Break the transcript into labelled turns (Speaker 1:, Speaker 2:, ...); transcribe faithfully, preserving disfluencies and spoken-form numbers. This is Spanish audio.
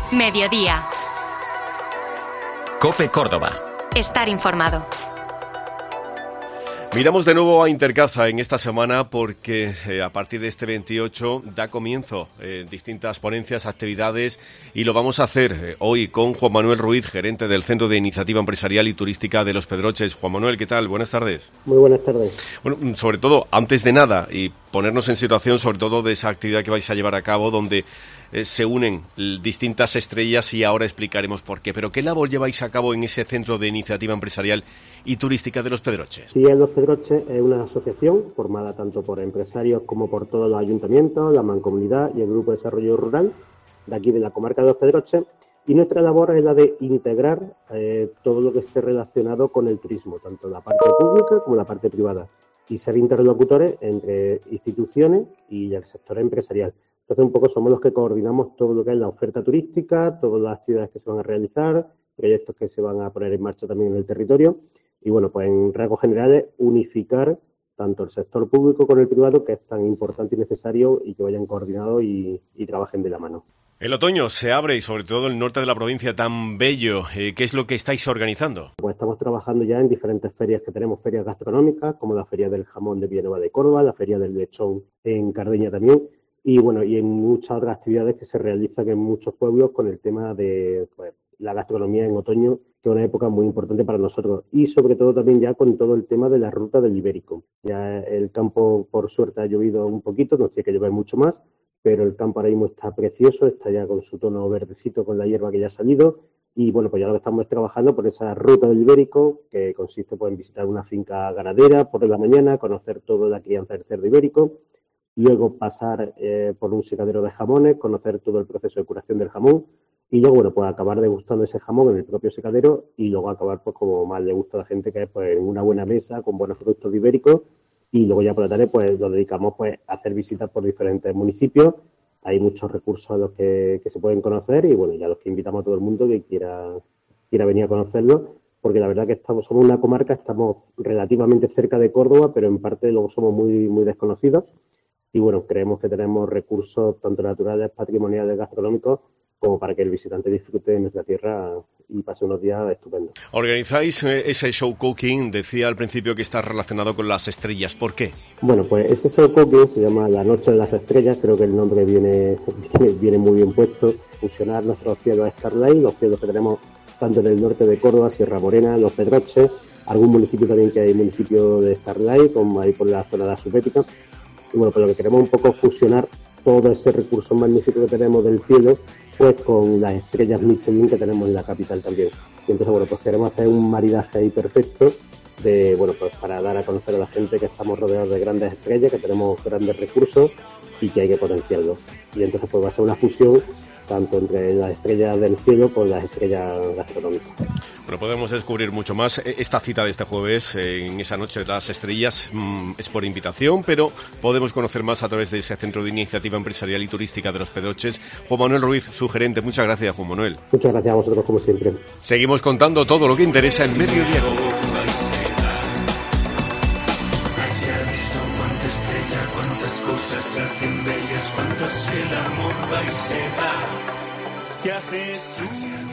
Speaker 1: Mediodía.
Speaker 2: COPE Córdoba.
Speaker 1: Estar informado.
Speaker 3: Miramos de nuevo a Intercaza en esta semana porque eh, a partir de este veintiocho da comienzo eh, distintas ponencias, actividades, y lo vamos a hacer eh, hoy con Juan Manuel Ruiz, gerente del Centro de Iniciativa Empresarial y Turística de Los Pedroches. Juan Manuel, ¿qué tal? Buenas tardes.
Speaker 4: Muy buenas tardes.
Speaker 3: Bueno, sobre todo, antes de nada, y ponernos en situación sobre todo de esa actividad que vais a llevar a cabo, donde eh, se unen distintas estrellas, y ahora explicaremos por qué. Pero ¿qué labor lleváis a cabo en ese Centro de Iniciativa Empresarial y Turística de Los Pedroches?
Speaker 4: Sí, Los Pedroches es una asociación formada tanto por empresarios como por todos los ayuntamientos, la Mancomunidad y el Grupo de Desarrollo Rural de aquí de la comarca de Los Pedroches, y nuestra labor es la de integrar eh, todo lo que esté relacionado con el turismo, tanto la parte pública como la parte privada, y ser interlocutores entre instituciones y el sector empresarial. Entonces, un poco somos los que coordinamos todo lo que es la oferta turística, todas las actividades que se van a realizar, proyectos que se van a poner en marcha también en el territorio. Y bueno, pues en rasgos generales, unificar tanto el sector público con el privado, que es tan importante y necesario, y que vayan coordinados y, y trabajen de la mano.
Speaker 3: El otoño se abre, y sobre todo el norte de la provincia tan bello. Eh, ¿Qué es lo que estáis organizando?
Speaker 4: Pues estamos trabajando ya en diferentes ferias que tenemos, ferias gastronómicas, como la Feria del Jamón de Villanueva de Córdoba, la Feria del Lechón en Cardeña también, y bueno, y en muchas otras actividades que se realizan en muchos pueblos con el tema de pues, la gastronomía en otoño, que es una época muy importante para nosotros, y sobre todo también ya con todo el tema de la ruta del Ibérico. Ya el campo, por suerte, ha llovido un poquito, no tiene que llover mucho más, pero el campo ahora mismo está precioso, está ya con su tono verdecito, con la hierba que ya ha salido, y bueno, pues ya lo que estamos trabajando por esa ruta del Ibérico, que consiste pues, en visitar una finca ganadera por la mañana, conocer toda la crianza del cerdo ibérico, luego pasar eh, por un secadero de jamones, conocer todo el proceso de curación del jamón, y luego, bueno, pues acabar degustando ese jamón en el propio secadero, y luego acabar, pues como más le gusta a la gente, que es pues en una buena mesa con buenos productos ibéricos. Y luego ya por la tarde pues lo dedicamos pues a hacer visitas por diferentes municipios. Hay muchos recursos a los que, que se pueden conocer, y bueno, ya los que invitamos a todo el mundo que quiera, quiera venir a conocerlo, porque la verdad que estamos, somos una comarca, estamos relativamente cerca de Córdoba, pero en parte luego somos muy, muy desconocidos, y bueno, creemos que tenemos recursos tanto naturales, patrimoniales, gastronómicos, como para que el visitante disfrute de nuestra tierra y pase unos días estupendos.
Speaker 3: Organizáis ese show cooking, decía al principio que está relacionado con las estrellas. ¿Por qué?
Speaker 4: Bueno, pues ese show cooking se llama La Noche de las Estrellas, creo que el nombre viene, viene muy bien puesto, fusionar nuestros cielos Starlight, los cielos que tenemos tanto en el norte de Córdoba, Sierra Morena, Los Pedroches, algún municipio también que hay municipio de Starlight, como ahí por la zona de la Subética. Y bueno, pues lo que queremos un poco fusionar todo ese recurso magnífico que tenemos del cielo, pues con las estrellas Michelin que tenemos en la capital también. Y entonces, bueno, pues queremos hacer un maridaje ahí perfecto de, bueno, pues para dar a conocer a la gente que estamos rodeados de grandes estrellas, que tenemos grandes recursos y que hay que potenciarlos. Y entonces, pues va a ser una fusión tanto entre las estrellas del cielo con las estrellas gastronómicas.
Speaker 3: Bueno, podemos descubrir mucho más. Esta cita de este jueves, en esa noche de las estrellas, mmm, es por invitación, pero podemos conocer más a través de ese Centro de Iniciativa Empresarial y Turística de Los Pedroches. Juan Manuel Ruiz, su gerente. Muchas gracias, Juan Manuel.
Speaker 4: Muchas gracias a vosotros, como siempre.
Speaker 3: Seguimos contando todo lo que interesa en Mediodía.
Speaker 5: Cuántas que el amor va y se va, que haces tú.